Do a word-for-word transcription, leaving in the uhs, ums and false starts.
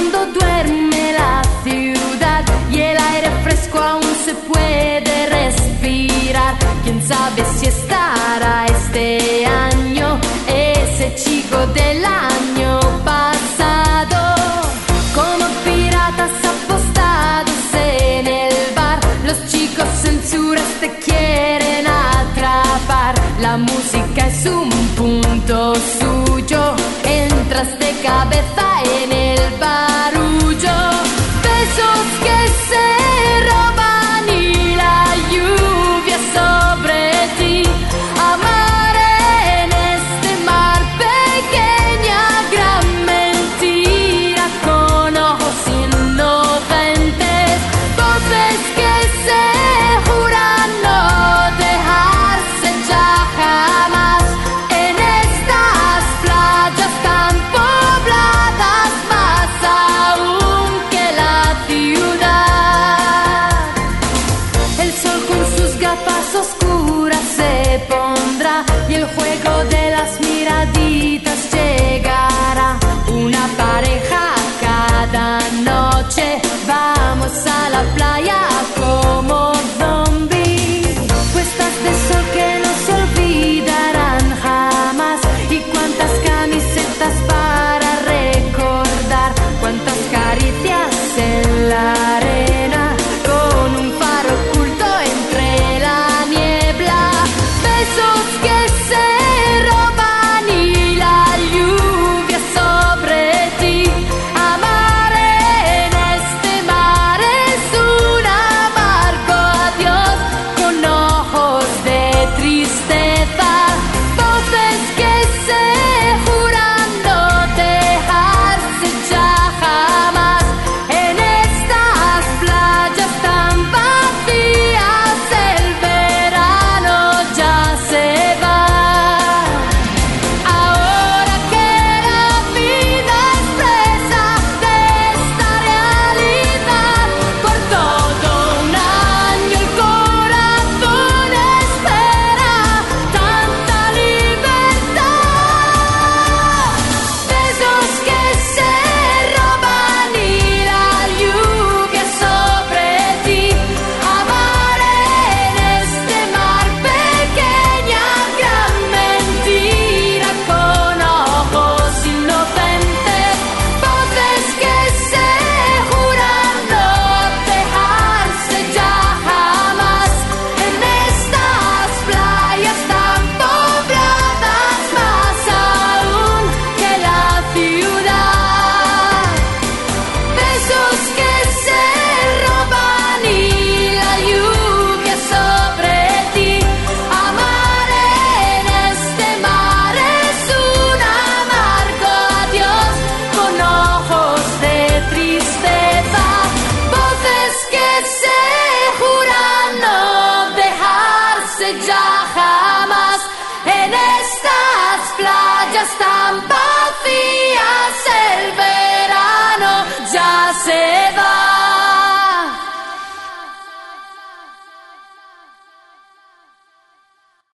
cuando duerme la ciudad y el aire fresco aún se puede respirar. Quién sabe si estará este año ese chico del año pasado. Como piratas apostados en el bar, los chicos censuras te quieren atrapar. La música es un punto suyo, entras de cabeza